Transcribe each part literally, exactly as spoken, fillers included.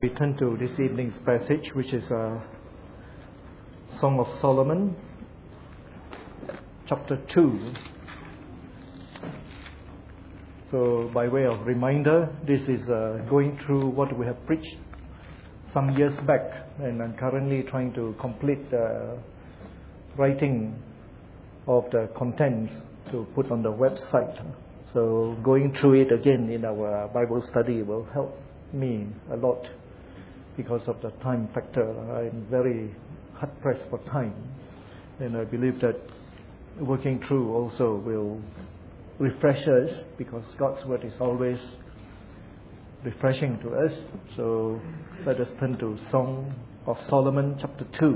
We turn to this evening's passage, which is a Song of Solomon, chapter two. So, by way of reminder, this is uh, going through what we have preached some years back, and I'm currently trying to complete the writing of the contents to put on the website. So, going through it again in our Bible study will help me a lot. Because of the time factor, I'm very hard-pressed for time. And I believe that working through also will refresh us, because God's Word is always refreshing to us. So let us turn to Song of Solomon, chapter two.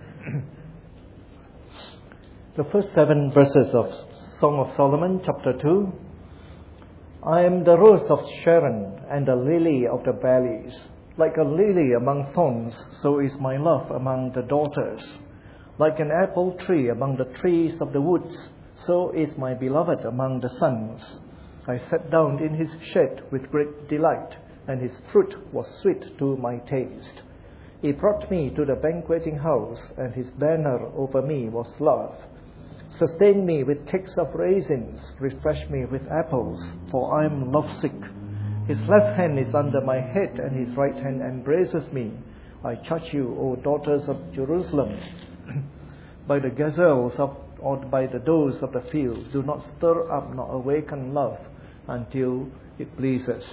The first seven verses of Song of Solomon, chapter two. I am the rose of Sharon and the lily of the valleys. Like a lily among thorns, so is my love among the daughters. Like an apple tree among the trees of the woods, so is my beloved among the sons. I sat down in his shade with great delight, and his fruit was sweet to my taste. He brought me to the banqueting house, and his banner over me was love. Sustain me with cakes of raisins, refresh me with apples, for I am lovesick. His left hand is under my head, and his right hand embraces me. I charge you, O daughters of Jerusalem, by the gazelles of, or by the does of the field, do not stir up nor awaken love until it pleases.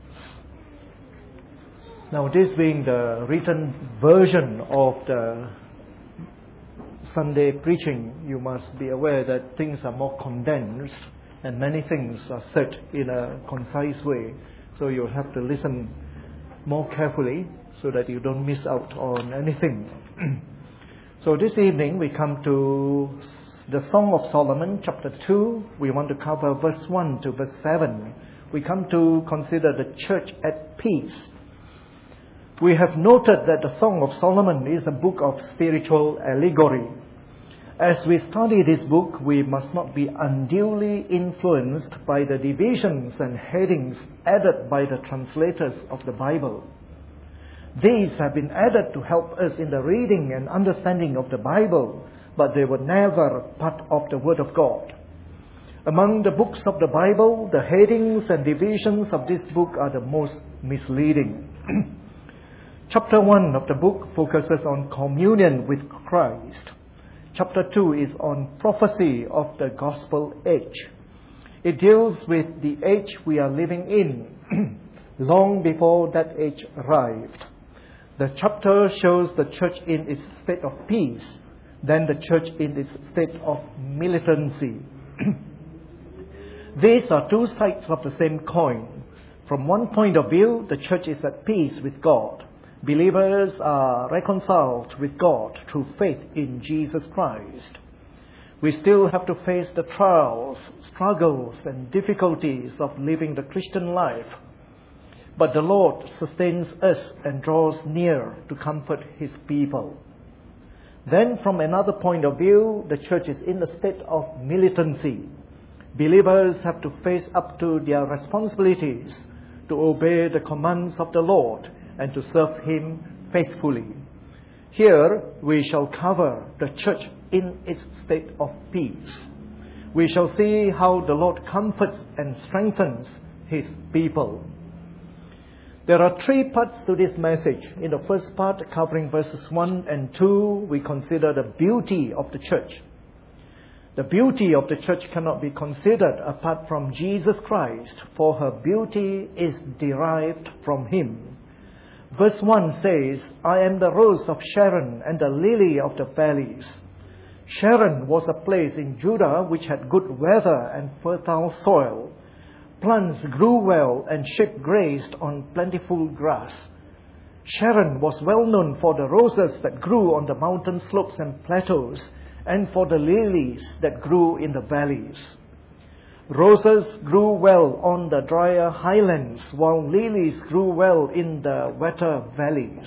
Now, this being the written version of the Sunday preaching, you must be aware that things are more condensed, and many things are said in a concise way. So you'll have to listen more carefully so that you don't miss out on anything. So this evening we come to the Song of Solomon, chapter two. We want to cover verse one to verse seven. We come to consider the church at peace. We have noted that the Song of Solomon is a book of spiritual allegory. As we study this book, we must not be unduly influenced by the divisions and headings added by the translators of the Bible. These have been added to help us in the reading and understanding of the Bible, but they were never part of the Word of God. Among the books of the Bible, the headings and divisions of this book are the most misleading. Chapter one of the book focuses on communion with Christ. Chapter two is on prophecy of the gospel age. It deals with the age we are living in, long before that age arrived. The chapter shows the church in its state of peace, then the church in its state of militancy. These are two sides of the same coin. From one point of view, the church is at peace with God. Believers are reconciled with God through faith in Jesus Christ. We still have to face the trials, struggles, and difficulties of living the Christian life. But the Lord sustains us and draws near to comfort His people. Then, from another point of view, the church is in a state of militancy. Believers have to face up to their responsibilities to obey the commands of the Lord and to serve Him faithfully. Here we shall cover the church in its state of peace. We shall see how the Lord comforts and strengthens His people. There are three parts to this message. In the first part, covering verses one and two, we consider the beauty of the church. The beauty of the church cannot be considered apart from Jesus Christ, for her beauty is derived from Him. Verse one says, I am the rose of Sharon and the lily of the valleys. Sharon was a place in Judah which had good weather and fertile soil. Plants grew well and sheep grazed on plentiful grass. Sharon was well known for the roses that grew on the mountain slopes and plateaus, and for the lilies that grew in the valleys. Roses grew well on the drier highlands, while lilies grew well in the wetter valleys.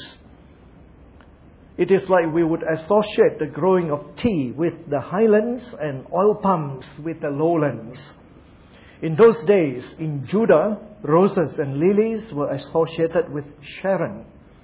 It is like we would associate the growing of tea with the highlands and oil palms with the lowlands. In those days, in Judah, roses and lilies were associated with Sharon.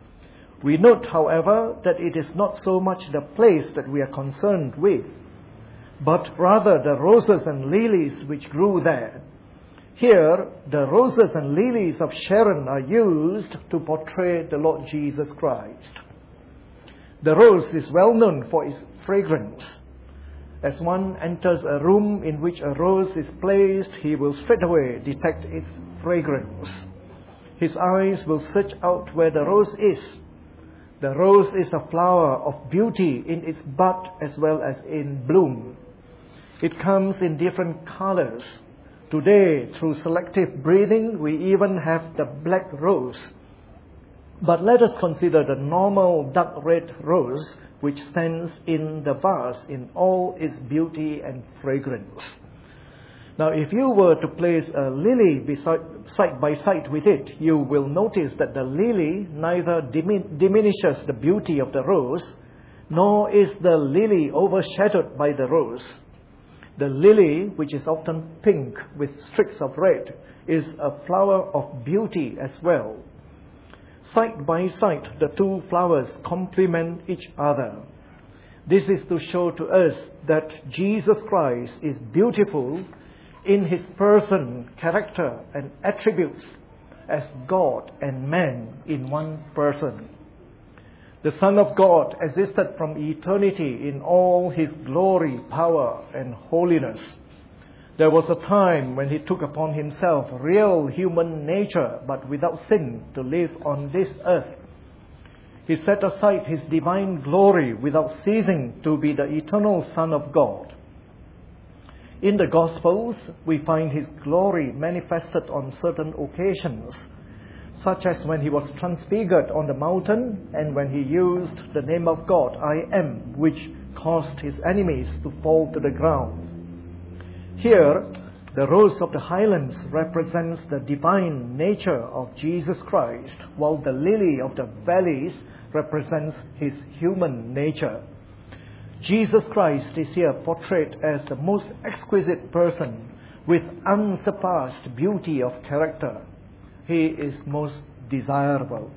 We note, however, that it is not so much the place that we are concerned with, but rather the roses and lilies which grew there. Here, the roses and lilies of Sharon are used to portray the Lord Jesus Christ. The rose is well known for its fragrance. As one enters a room in which a rose is placed, he will straightaway detect its fragrance. His eyes will search out where the rose is. The rose is a flower of beauty in its bud as well as in bloom. It comes in different colors. Today, through selective breeding, we even have the black rose. But let us consider the normal dark red rose which stands in the vase in all its beauty and fragrance. Now, if you were to place a lily beside, side by side with it, you will notice that the lily neither dimin- diminishes the beauty of the rose, nor is the lily overshadowed by the rose. The lily, which is often pink with streaks of red, is a flower of beauty as well. Side by side, the two flowers complement each other. This is to show to us that Jesus Christ is beautiful in His person, character, and attributes as God and man in one person. The Son of God existed from eternity in all His glory, power, and holiness. There was a time when He took upon Himself real human nature, but without sin, to live on this earth. He set aside His divine glory without ceasing to be the eternal Son of God. In the Gospels, we find His glory manifested on certain occasions, such as when He was transfigured on the mountain and when He used the name of God, I am, which caused His enemies to fall to the ground. Here, the rose of the highlands represents the divine nature of Jesus Christ, while the lily of the valleys represents His human nature. Jesus Christ is here portrayed as the most exquisite person with unsurpassed beauty of character. He is most desirable.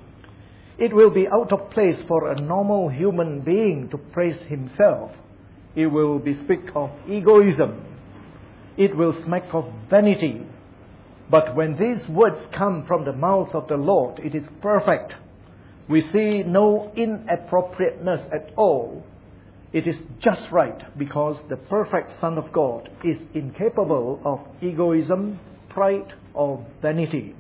It will be out of place for a normal human being to praise himself. It will bespeak of egoism. It will smack of vanity. But when these words come from the mouth of the Lord, it is perfect. We see no inappropriateness at all. It is just right because the perfect Son of God is incapable of egoism, pride, or vanity.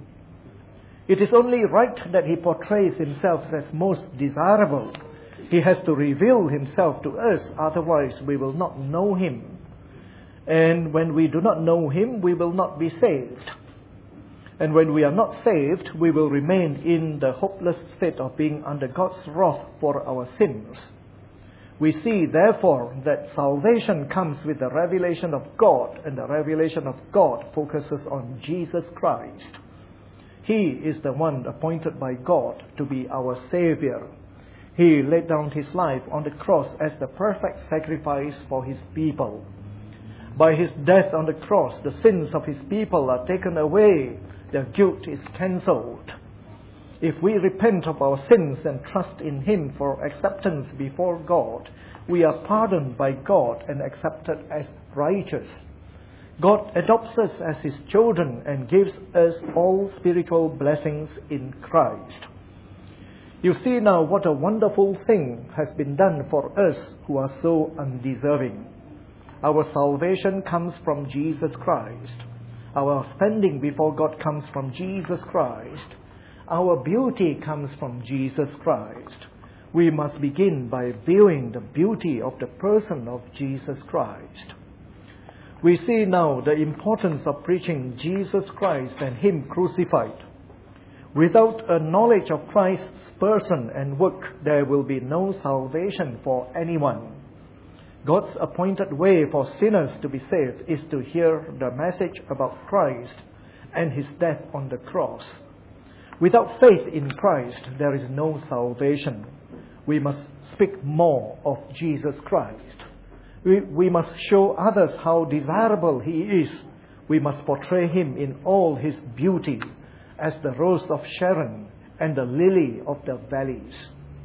It is only right that He portrays Himself as most desirable. He has to reveal Himself to us, otherwise we will not know Him. And when we do not know Him, we will not be saved. And when we are not saved, we will remain in the hopeless state of being under God's wrath for our sins. We see, therefore, that salvation comes with the revelation of God, and the revelation of God focuses on Jesus Christ. He is the one appointed by God to be our Savior. He laid down His life on the cross as the perfect sacrifice for His people. By His death on the cross, the sins of His people are taken away. Their guilt is cancelled. If we repent of our sins and trust in Him for acceptance before God, we are pardoned by God and accepted as righteous. God adopts us as His children and gives us all spiritual blessings in Christ. You see now what a wonderful thing has been done for us who are so undeserving. Our salvation comes from Jesus Christ. Our standing before God comes from Jesus Christ. Our beauty comes from Jesus Christ. We must begin by viewing the beauty of the person of Jesus Christ. We see now the importance of preaching Jesus Christ and Him crucified. Without a knowledge of Christ's person and work, there will be no salvation for anyone. God's appointed way for sinners to be saved is to hear the message about Christ and His death on the cross. Without faith in Christ, there is no salvation. We must speak more of Jesus Christ. We, we must show others how desirable He is. We must portray Him in all His beauty as the rose of Sharon and the lily of the valleys.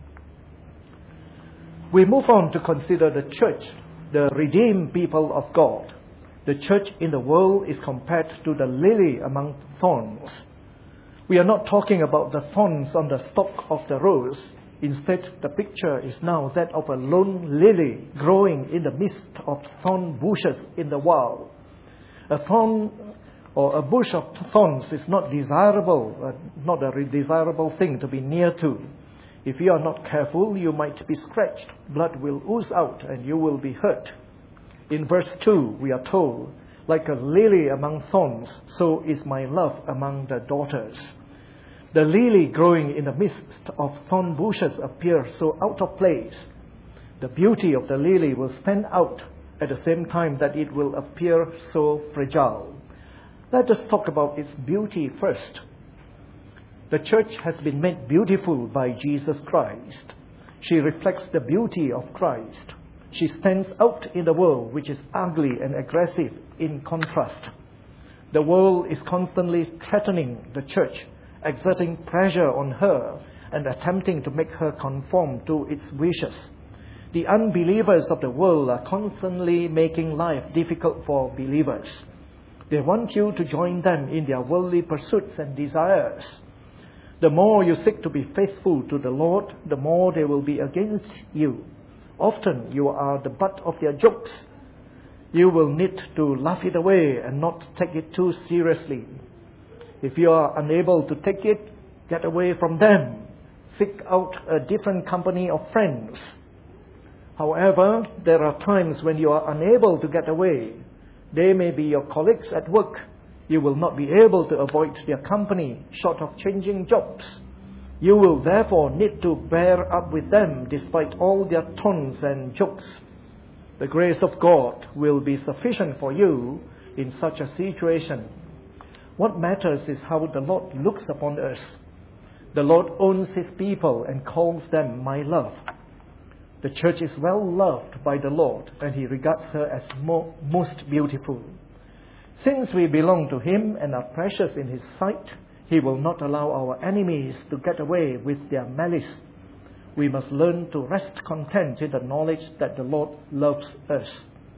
We move on to consider the church, the redeemed people of God. The church in the world is compared to the lily among thorns. We are not talking about the thorns on the stalk of the rose. Instead, the picture is now that of a lone lily growing in the midst of thorn bushes in the wild. A thorn or a bush of thorns is not desirable, uh, not a desirable thing to be near to. If you are not careful, you might be scratched, blood will ooze out, and you will be hurt. In verse two, we are told, like a lily among thorns, so is my love among the daughters. The lily growing in the midst of thorn bushes appears so out of place. The beauty of the lily will stand out at the same time that it will appear so fragile. Let us talk about its beauty first. The church has been made beautiful by Jesus Christ. She reflects the beauty of Christ. She stands out in the world, which is ugly and aggressive in contrast. The world is constantly threatening the church, exerting pressure on her and attempting to make her conform to its wishes. The unbelievers of the world are constantly making life difficult for believers. They want you to join them in their worldly pursuits and desires. The more you seek to be faithful to the Lord, the more they will be against you. Often you are the butt of their jokes. You will need to laugh it away and not take it too seriously. If you are unable to take it, get away from them. Seek out a different company of friends. However, there are times when you are unable to get away. They may be your colleagues at work. You will not be able to avoid their company, short of changing jobs. You will therefore need to bear up with them despite all their taunts and jokes. The grace of God will be sufficient for you in such a situation. What matters is how the Lord looks upon us. The Lord owns His people and calls them my love. The church is well loved by the Lord, and He regards her as mo- most beautiful. Since we belong to Him and are precious in His sight, He will not allow our enemies to get away with their malice. We must learn to rest content in the knowledge that the Lord loves us.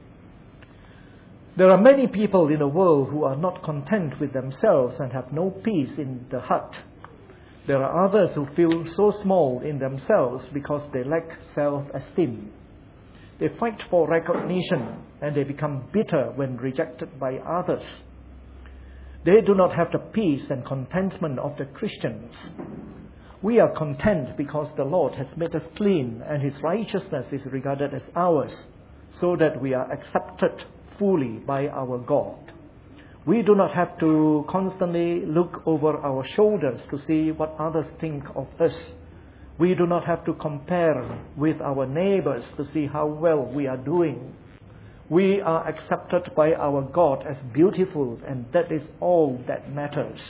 There are many people in the world who are not content with themselves and have no peace in the heart. There are others who feel so small in themselves because they lack self-esteem. They fight for recognition and they become bitter when rejected by others. They do not have the peace and contentment of the Christians. We are content because the Lord has made us clean and His righteousness is regarded as ours, so that we are accepted fully by our God. We do not have to constantly look over our shoulders to see what others think of us. We do not have to compare with our neighbors to see how well we are doing. We are accepted by our God as beautiful, and that is all that matters.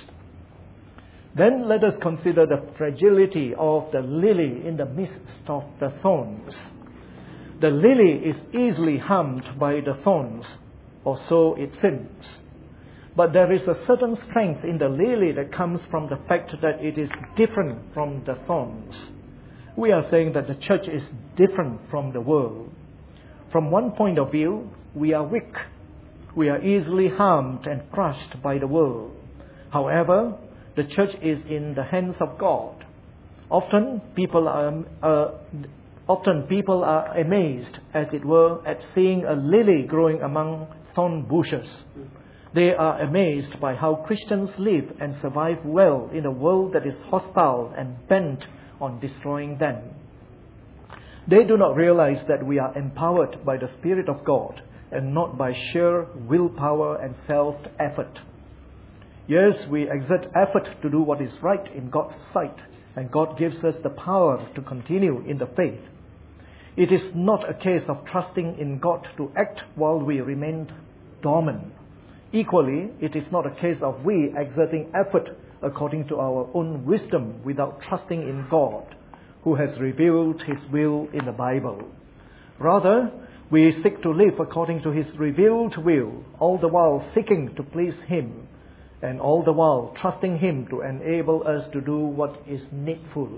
Then let us consider the fragility of the lily in the midst of the thorns. The lily is easily harmed by the thorns, or so it seems. But there is a certain strength in the lily that comes from the fact that it is different from the thorns. We are saying that the church is different from the world. From one point of view, we are weak. We are easily harmed and crushed by the world. However, the church is in the hands of God. Often people are uh, often people are amazed, as it were, at seeing a lily growing among thorn bushes. They are amazed by how Christians live and survive well in a world that is hostile and bent on destroying them. They do not realize that we are empowered by the Spirit of God and not by sheer willpower and self-effort. Yes, we exert effort to do what is right in God's sight, and God gives us the power to continue in the faith. It is not a case of trusting in God to act while we remain dormant. Equally, it is not a case of we exerting effort according to our own wisdom without trusting in God, who has revealed His will in the Bible. Rather, we seek to live according to His revealed will, all the while seeking to please Him. and all the while trusting Him to enable us to do what is needful.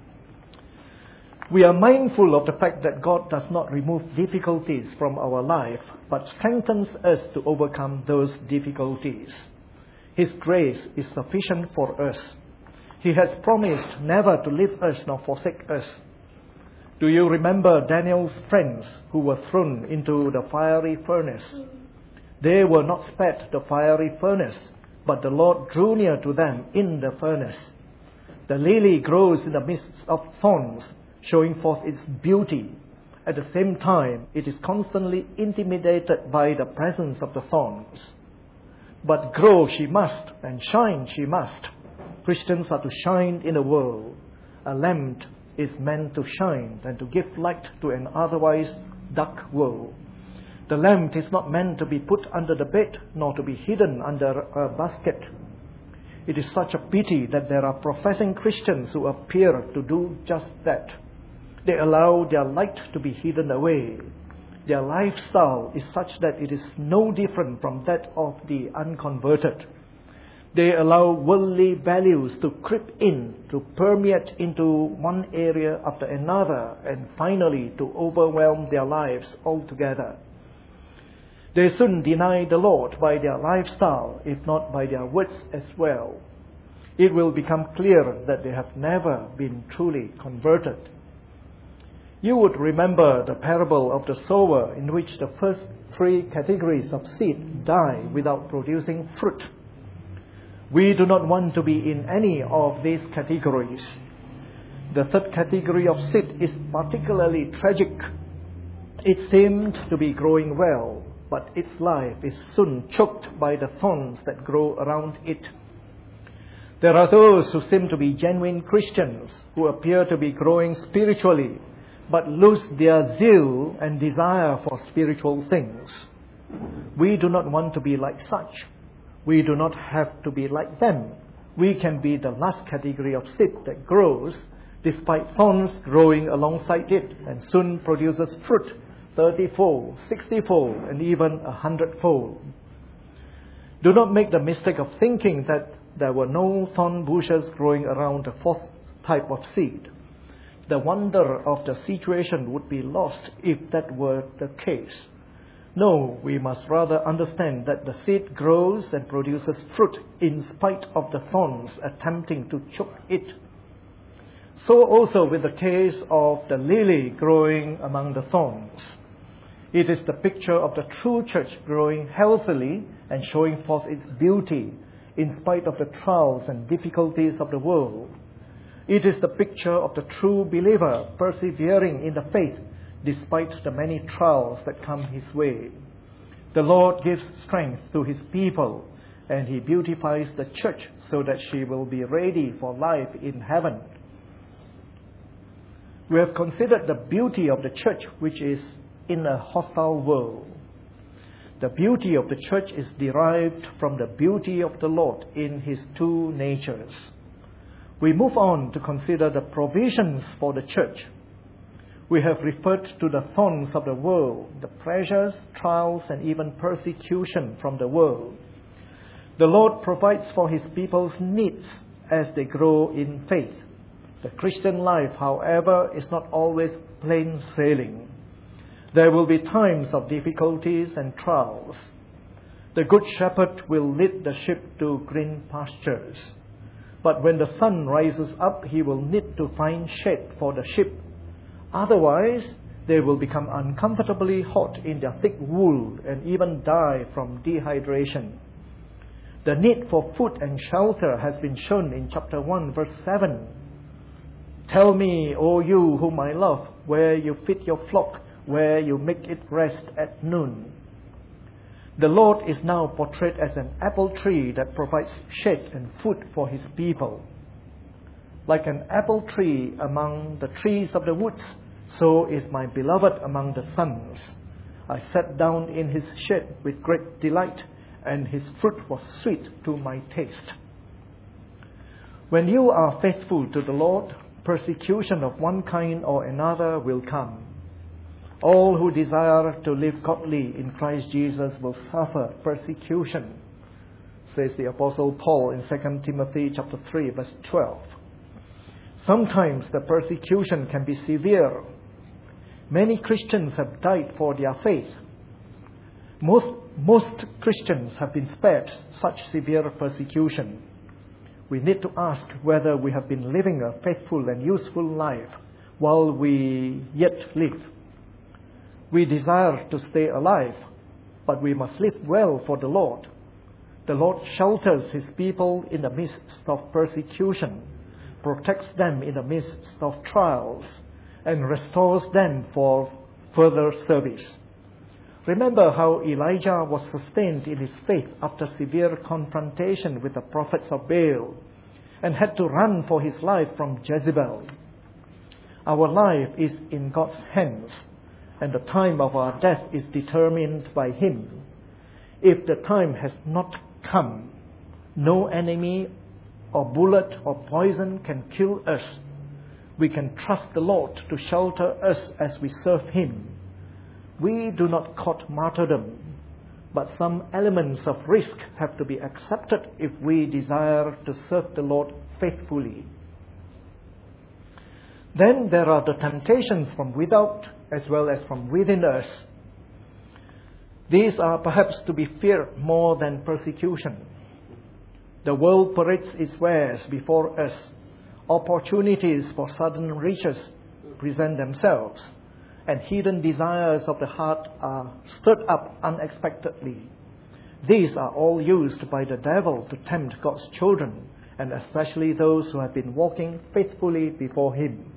We are mindful of the fact that God does not remove difficulties from our life, but strengthens us to overcome those difficulties. His grace is sufficient for us. He has promised never to leave us nor forsake us. Do you remember Daniel's friends who were thrown into the fiery furnace? They were not spared the fiery furnace, but the Lord drew near to them in the furnace. The lily grows in the midst of thorns, showing forth its beauty. At the same time, it is constantly intimidated by the presence of the thorns. But grow she must, and shine she must. Christians are to shine in the world. A lamp is meant to shine and to give light to an otherwise dark world. The lamp is not meant to be put under the bed, nor to be hidden under a basket. It is such a pity that there are professing Christians who appear to do just that. They allow their light to be hidden away. Their lifestyle is such that it is no different from that of the unconverted. They allow worldly values to creep in, to permeate into one area after another, and finally to overwhelm their lives altogether. They soon deny the Lord by their lifestyle, if not by their words as well. It will become clear that they have never been truly converted. You would remember the parable of the sower, in which the first three categories of seed die without producing fruit. We do not want to be in any of these categories. The third category of seed is particularly tragic. It seemed to be growing well, but its life is soon choked by the thorns that grow around it. There are those who seem to be genuine Christians, who appear to be growing spiritually, but lose their zeal and desire for spiritual things. We do not want to be like such. We do not have to be like them. We can be the last category of seed that grows despite thorns growing alongside it, and soon produces fruit thirty-fold, sixty-fold, and even a hundredfold. Do not make the mistake of thinking that there were no thorn bushes growing around the fourth type of seed. The wonder of the situation would be lost if that were the case. No, we must rather understand that the seed grows and produces fruit in spite of the thorns attempting to choke it. So also with the case of the lily growing among the thorns. It is the picture of the true church growing healthily and showing forth its beauty in spite of the trials and difficulties of the world. It is the picture of the true believer persevering in the faith despite the many trials that come his way. The Lord gives strength to His people, and He beautifies the church so that she will be ready for life in heaven. We have considered the beauty of the church, which is in a hostile world. The beauty of the church is derived from the beauty of the Lord in His two natures. We move on to consider the provisions for the church. We have referred to the thorns of the world, the pressures, trials, and even persecution from the world. The Lord provides for His people's needs as they grow in faith. The Christian life, however, is not always plain sailing. There will be times of difficulties and trials. The Good Shepherd will lead the sheep to green pastures. But when the sun rises up, He will need to find shade for the sheep. Otherwise, they will become uncomfortably hot in their thick wool and even die from dehydration. The need for food and shelter has been shown in chapter one, verse seven. Tell me, O you whom I love, where you feed your flock, where you make it rest at noon. The Lord is now portrayed as an apple tree that provides shade and food for His people. Like an apple tree among the trees of the woods, so is my beloved among the sons. I sat down in His shade with great delight, and His fruit was sweet to my taste. When you are faithful to the Lord, persecution of one kind or another will come. All who desire to live godly in Christ Jesus will suffer persecution. says the Apostle Paul in Second Timothy chapter three, verse twelve. Sometimes the persecution can be severe. Many Christians have died for their faith. Most, most Christians have been spared such severe persecution. We need to ask whether we have been living a faithful and useful life while we yet live. We desire to stay alive, but we must live well for the Lord. The Lord shelters His people in the midst of persecution, protects them in the midst of trials, and restores them for further service. Remember how Elijah was sustained in his faith after severe confrontation with the prophets of Baal and had to run for his life from Jezebel. Our life is in God's hands, and the time of our death is determined by Him. If the time has not come, no enemy or bullet or poison can kill us. We can trust the Lord to shelter us as we serve Him. We do not court martyrdom, but some elements of risk have to be accepted if we desire to serve the Lord faithfully. Then there are the temptations from without as well as from within us. These are perhaps to be feared more than persecution. The world parades its wares before us. Opportunities for sudden riches present themselves, and hidden desires of the heart are stirred up unexpectedly. These are all used by the devil to tempt God's children, and especially those who have been walking faithfully before Him.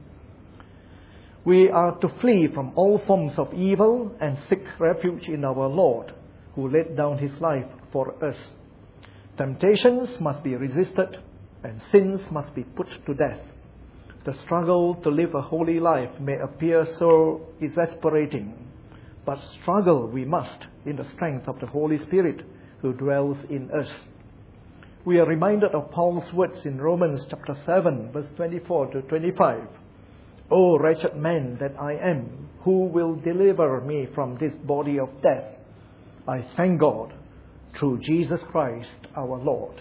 We are to flee from all forms of evil and seek refuge in our Lord, who laid down His life for us. Temptations must be resisted, and sins must be put to death. The struggle to live a holy life may appear so exasperating, but struggle we must in the strength of the Holy Spirit who dwells in us. We are reminded of Paul's words in Romans chapter seven, verse twenty-four to twenty-five. O wretched man that I am, who will deliver me from this body of death? I thank God through Jesus Christ our Lord.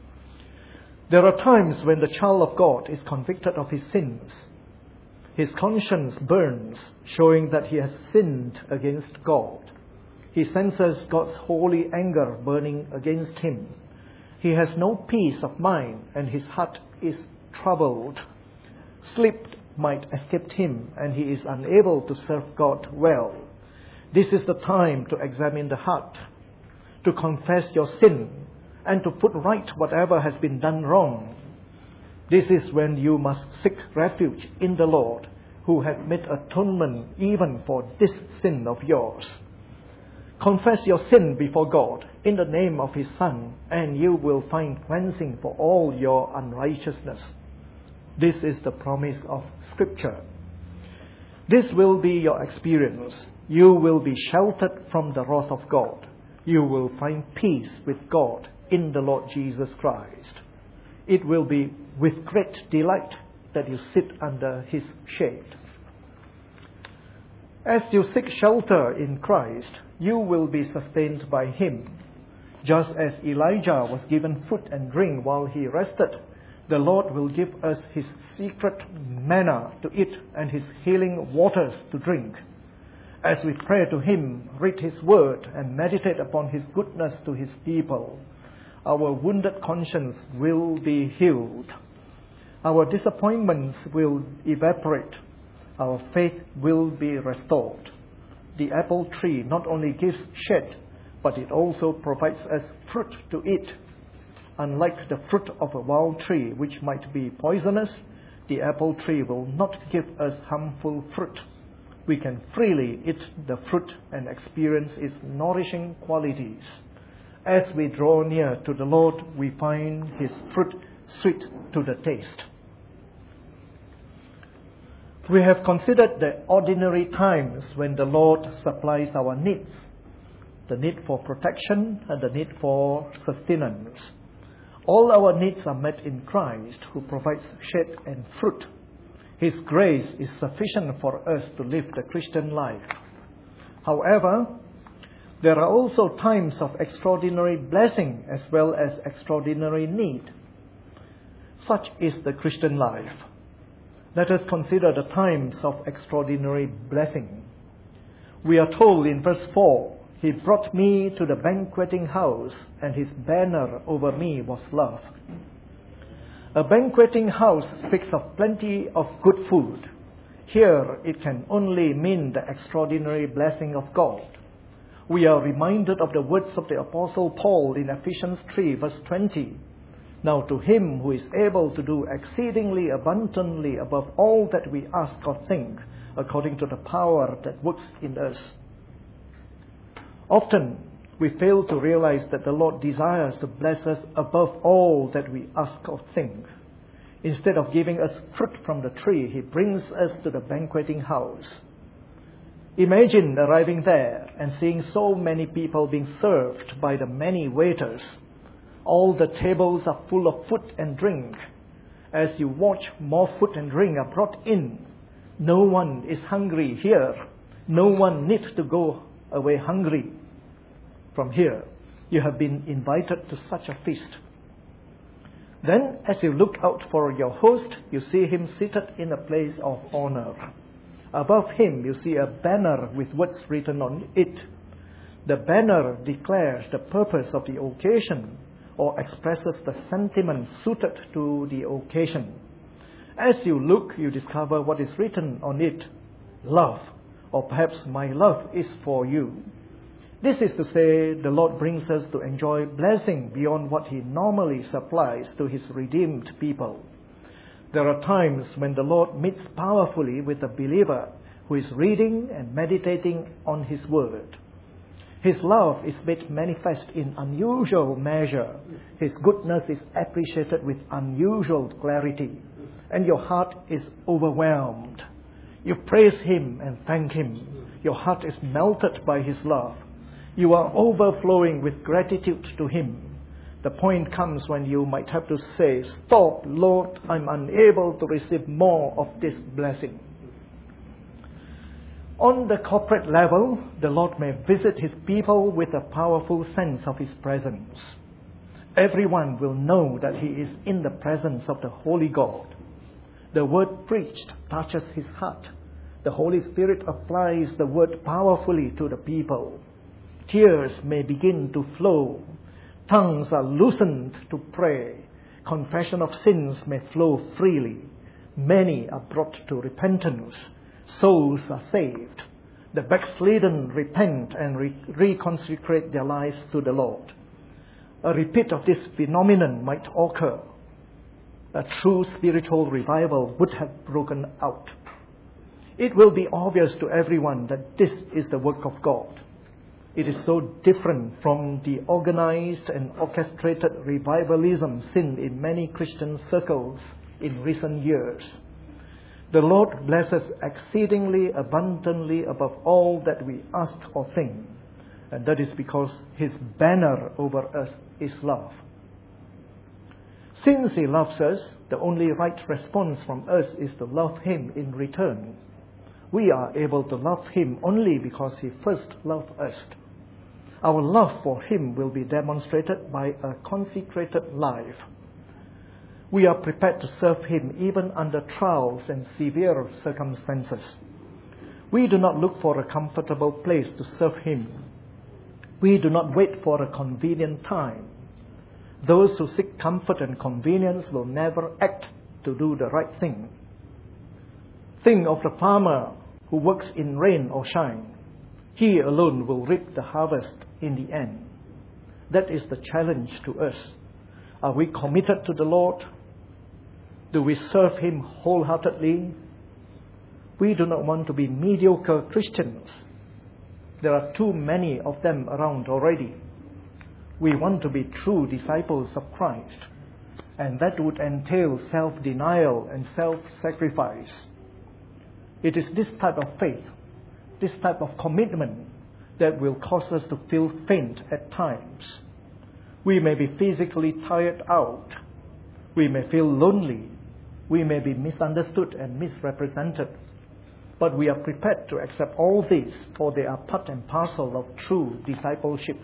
There are times when the child of God is convicted of his sins. His conscience burns, showing that he has sinned against God. He senses God's holy anger burning against him. He has no peace of mind, and his heart is troubled. Sleep might escape him, and he is unable to serve God well. This is the time to examine the heart, to confess your sin, and to put right whatever has been done wrong. This is when you must seek refuge in the Lord, who has made atonement even for this sin of yours. Confess your sin before God in the name of His Son, and you will find cleansing for all your unrighteousness. This is the promise of Scripture. This will be your experience. You will be sheltered from the wrath of God. You will find peace with God in the Lord Jesus Christ. It will be with great delight that you sit under His shade. As you seek shelter in Christ, you will be sustained by Him. Just as Elijah was given food and drink while he rested, the Lord will give us His secret manna to eat and His healing waters to drink. As we pray to Him, read His word, and meditate upon His goodness to His people, our wounded conscience will be healed. Our disappointments will evaporate. Our faith will be restored. The apple tree not only gives shade, but it also provides us fruit to eat. Unlike the fruit of a wild tree, which might be poisonous, the apple tree will not give us harmful fruit. We can freely eat the fruit and experience its nourishing qualities. As we draw near to the Lord, we find His fruit sweet to the taste. We have considered the ordinary times when the Lord supplies our needs, the need for protection and the need for sustenance. All our needs are met in Christ, who provides shade and fruit. His grace is sufficient for us to live the Christian life. However, There are also times of extraordinary blessing as well as extraordinary need. Such is the Christian life. Let us consider the times of extraordinary blessing. We are told in verse four, He brought me to the banqueting house, and His banner over me was love. A banqueting house speaks of plenty of good food. Here it can only mean the extraordinary blessing of God. We are reminded of the words of the Apostle Paul in Ephesians three, verse twenty. Now to Him who is able to do exceedingly abundantly above all that we ask or think, according to the power that works in us. Often we fail to realize that the Lord desires to bless us above all that we ask or think. Instead of giving us fruit from the tree, He brings us to the banqueting house. Imagine arriving there and seeing so many people being served by the many waiters. All the tables are full of food and drink. As you watch, more food and drink are brought in. No one is hungry here. No one needs to go away hungry from here. You have been invited to such a feast. Then, as you look out for your host, you see him seated in a place of honor. Above him, you see a banner with words written on it. The banner declares the purpose of the occasion or expresses the sentiment suited to the occasion. As you look, you discover what is written on it. Love, or perhaps my love is for you. This is to say, the Lord brings us to enjoy blessing beyond what He normally supplies to His redeemed people. There are times when the Lord meets powerfully with a believer who is reading and meditating on His Word. His love is made manifest in unusual measure. His goodness is appreciated with unusual clarity. And your heart is overwhelmed. You praise Him and thank Him. Your heart is melted by His love. You are overflowing with gratitude to Him. The point comes when you might have to say, "Stop, Lord, I'm unable to receive more of this blessing." On the corporate level, the Lord may visit His people with a powerful sense of His presence. Everyone will know that he is in the presence of the Holy God. The word preached touches his heart. The Holy Spirit applies the word powerfully to the people. Tears may begin to flow. Tongues are loosened to pray. Confession of sins may flow freely. Many are brought to repentance. Souls are saved. The backslidden repent and re- reconsecrate their lives to the Lord. A repeat of this phenomenon might occur. A true spiritual revival would have broken out. It will be obvious to everyone that this is the work of God. It is so different from the organized and orchestrated revivalism seen in many Christian circles in recent years. The Lord blesses exceedingly abundantly above all that we ask or think, and that is because His banner over us is love. Since He loves us, the only right response from us is to love Him in return. We are able to love Him only because He first loved us. Our love for Him will be demonstrated by a consecrated life. We are prepared to serve Him even under trials and severe circumstances. We do not look for a comfortable place to serve Him. We do not wait for a convenient time. Those who seek comfort and convenience will never act to do the right thing. Think of the farmer who works in rain or shine. He alone will reap the harvest in the end. That is the challenge to us. Are we committed to the Lord? Do we serve Him wholeheartedly? We do not want to be mediocre Christians. There are too many of them around already. We want to be true disciples of Christ, and that would entail self-denial and self-sacrifice. It is this type of faith, this type of commitment, that will cause us to feel faint at times. We may be physically tired out. We may feel lonely. We may be misunderstood and misrepresented. but we are prepared to accept all these, for they are part and parcel of true discipleship.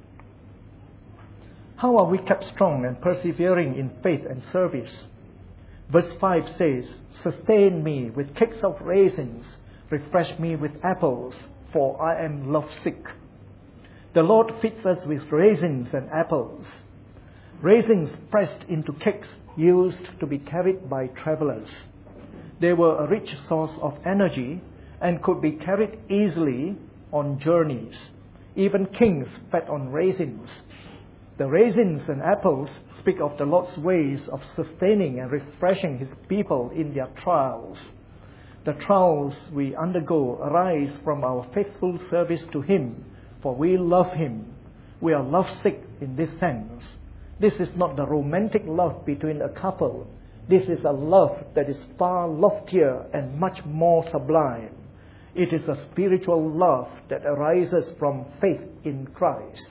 How are we kept strong and persevering in faith and service? Verse five says, "Sustain me with cakes of raisins, refresh me with apples, for I am lovesick." The Lord feeds us with raisins and apples. Raisins pressed into cakes used to be carried by travelers. They were a rich source of energy and could be carried easily on journeys. Even kings fed on raisins. The raisins and apples speak of the Lord's ways of sustaining and refreshing His people in their trials. The trials we undergo arise from our faithful service to Him, for we love Him. We are lovesick in this sense. This is not the romantic love between a couple. This is a love that is far loftier and much more sublime. It is a spiritual love that arises from faith in Christ.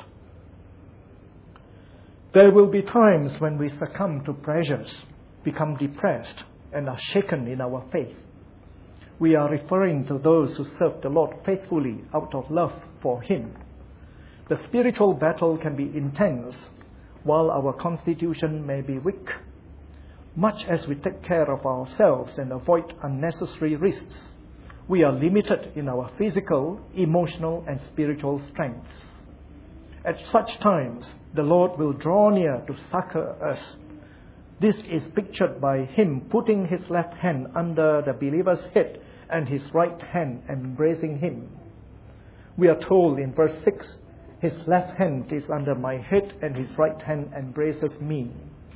There will be times when we succumb to pressures, become depressed, and are shaken in our faith. We are referring to those who serve the Lord faithfully out of love for Him. The spiritual battle can be intense, while our constitution may be weak. Much as we take care of ourselves and avoid unnecessary risks, we are limited in our physical, emotional, and spiritual strengths. At such times, the Lord will draw near to succor us. This is pictured by Him putting His left hand under the believer's head and His right hand embracing him. We are told in verse six, "His left hand is under my head and His right hand embraces me."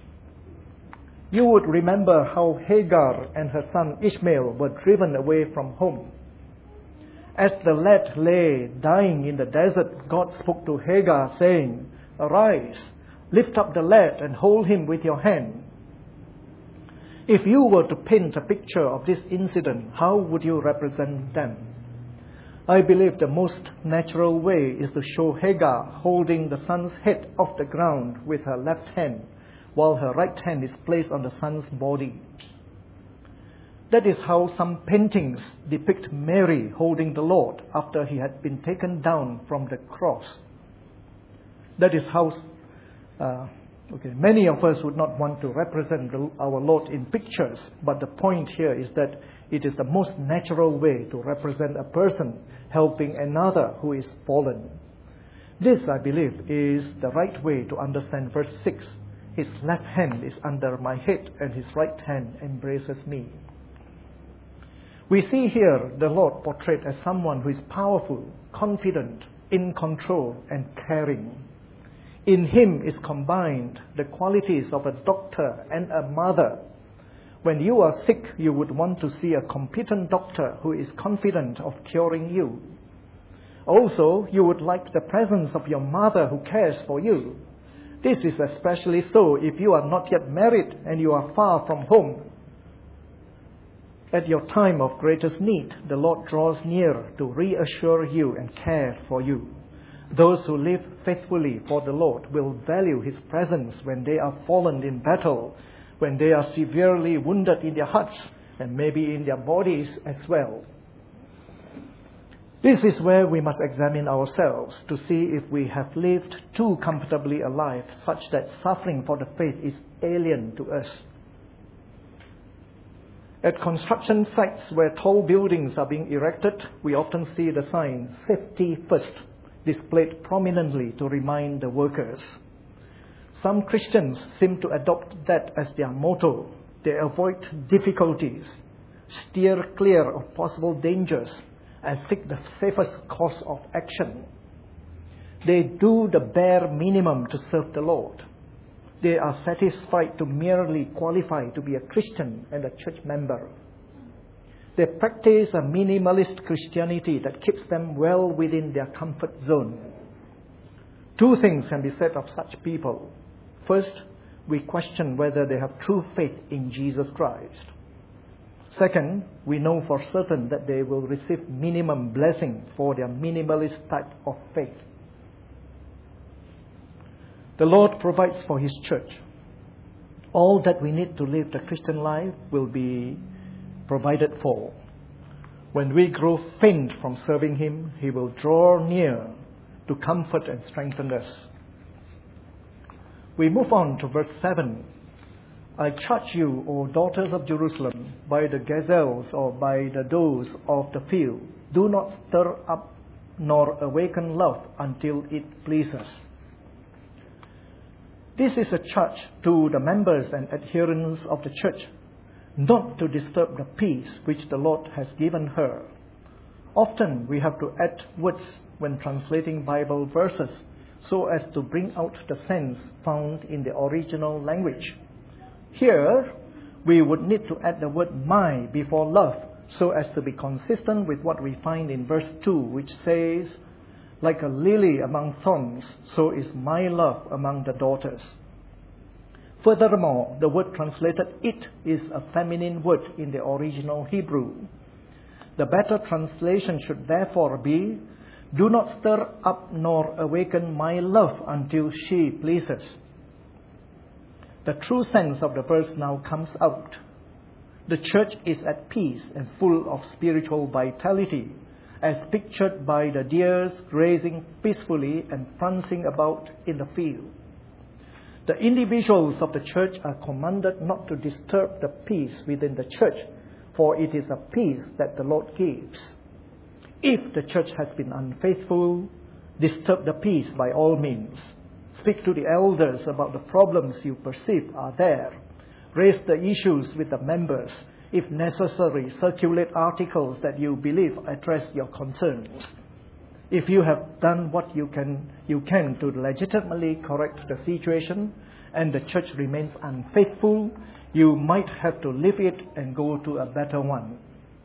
You would remember how Hagar and her son Ishmael were driven away from home. As the lad lay dying in the desert, God spoke to Hagar saying, "Arise, lift up the lad and hold him with your hand." If you were to paint a picture of this incident, how would you represent them? I believe the most natural way is to show Hagar holding the son's head off the ground with her left hand, while her right hand is placed on the son's body. That is how some paintings depict Mary holding the Lord after He had been taken down from the cross. That is how uh, okay, many of us would not want to represent our Lord in pictures, but the point here is that it is the most natural way to represent a person helping another who is fallen. This, I believe, is the right way to understand verse six. "His left hand is under my head and His right hand embraces me." We see here the Lord portrayed as someone who is powerful, confident, in control, and caring. In Him is combined the qualities of a doctor and a mother. When you are sick, you would want to see a competent doctor who is confident of curing you. Also, you would like the presence of your mother who cares for you. This is especially so if you are not yet married and you are far from home. At your time of greatest need, the Lord draws near to reassure you and care for you. Those who live faithfully for the Lord will value His presence when they are fallen in battle, when they are severely wounded in their hearts and maybe in their bodies as well. This is where we must examine ourselves to see if we have lived too comfortably a life such that suffering for the faith is alien to us. At construction sites where tall buildings are being erected, we often see the sign "Safety First" displayed prominently to remind the workers. Some Christians seem to adopt that as their motto. They avoid difficulties, steer clear of possible dangers, and seek the safest course of action. They do the bare minimum to serve the Lord. They are satisfied to merely qualify to be a Christian and a church member. They practice a minimalist Christianity that keeps them well within their comfort zone. Two things can be said of such people. First, we question whether they have true faith in Jesus Christ. Second, we know for certain that they will receive minimum blessing for their minimalist type of faith. The Lord provides for His church. All that we need to live the Christian life will be provided for. When we grow faint from serving Him, He will draw near to comfort and strengthen us. We move on to verse seven. I charge you, O daughters of Jerusalem, by the gazelles or by the does of the field, do not stir up nor awaken love until it pleases. This is a charge to the members and adherents of the church, not to disturb the peace which the Lord has given her. Often we have to add words when translating Bible verses so as to bring out the sense found in the original language. Here, we would need to add the word my before love so as to be consistent with what we find in verse two, which says, like a lily among thorns, so is my love among the daughters. Furthermore, the word translated it is a feminine word in the original Hebrew. The better translation should therefore be, do not stir up nor awaken my love until she pleases. The true sense of the verse now comes out. The church is at peace and full of spiritual vitality, as pictured by the deers grazing peacefully and prancing about in the field. The individuals of the church are commanded not to disturb the peace within the church, for it is a peace that the Lord gives. If the church has been unfaithful, disturb the peace by all means. Speak to the elders about the problems you perceive are there. Raise the issues with the members. If necessary, circulate articles that you believe address your concerns. If you have done what you can, you can to legitimately correct the situation and the church remains unfaithful, you might have to leave it and go to a better one.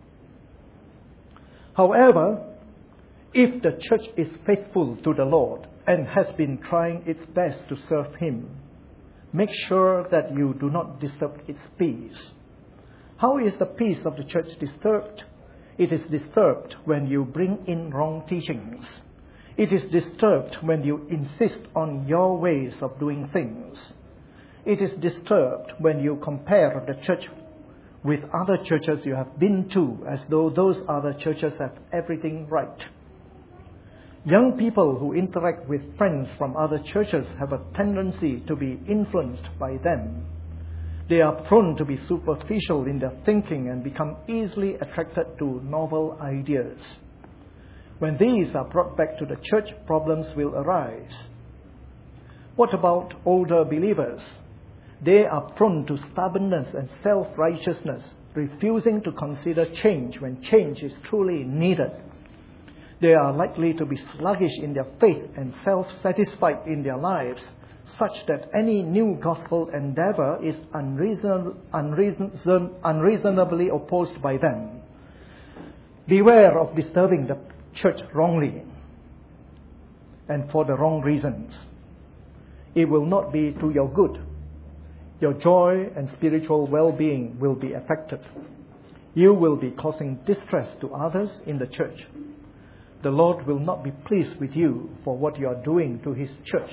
However, if the church is faithful to the Lord and has been trying its best to serve Him, make sure that you do not disturb its peace. How is the peace of the church disturbed? It is disturbed when you bring in wrong teachings. It is disturbed when you insist on your ways of doing things. It is disturbed when you compare the church with other churches you have been to as though those other churches have everything right. Young people who interact with friends from other churches have a tendency to be influenced by them. They are prone to be superficial in their thinking and become easily attracted to novel ideas. When these are brought back to the church, problems will arise. What about older believers? They are prone to stubbornness and self-righteousness, refusing to consider change when change is truly needed. They are likely to be sluggish in their faith and self-satisfied in their lives, such that any new gospel endeavor is unreason, unreason, unreasonably opposed by them. Beware of disturbing the church wrongly and for the wrong reasons. It will not be to your good. Your joy and spiritual well-being will be affected. You will be causing distress to others in the church. The Lord will not be pleased with you for what you are doing to His church.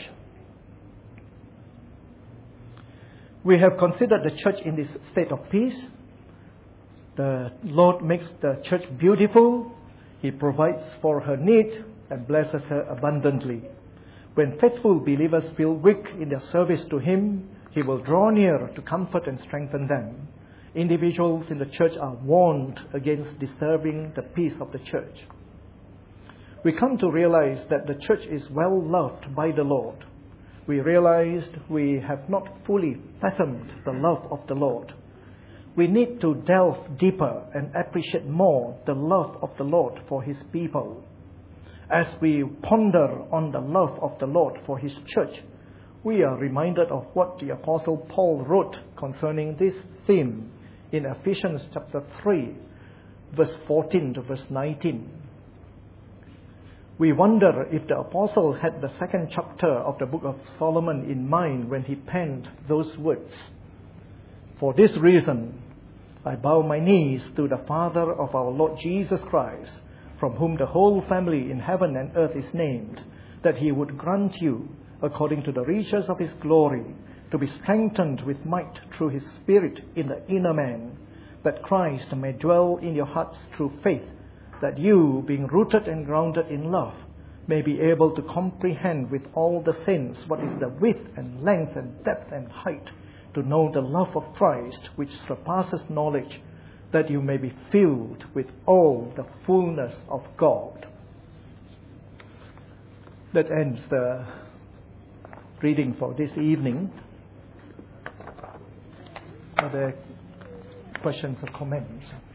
We have considered the church in this state of peace. The Lord makes the church beautiful. He provides for her need and blesses her abundantly. When faithful believers feel weak in their service to Him, He will draw near to comfort and strengthen them. Individuals in the church are warned against disturbing the peace of the church. We come to realize that the church is well loved by the Lord. We realized we have not fully fathomed the love of the Lord. We need to delve deeper and appreciate more the love of the Lord for His people. As we ponder on the love of the Lord for His church, we are reminded of what the Apostle Paul wrote concerning this theme in Ephesians chapter three, verse fourteen to verse nineteen. We wonder if the Apostle had the second chapter of the book of Solomon in mind when he penned those words. For this reason, I bow my knees to the Father of our Lord Jesus Christ, from whom the whole family in heaven and earth is named, that He would grant you, according to the riches of His glory, to be strengthened with might through His Spirit in the inner man, that Christ may dwell in your hearts through faith, that you, being rooted and grounded in love, may be able to comprehend with all the saints what is the width and length and depth and height, to know the love of Christ which surpasses knowledge, that you may be filled with all the fullness of God. That ends the reading for this evening. Are there questions or comments?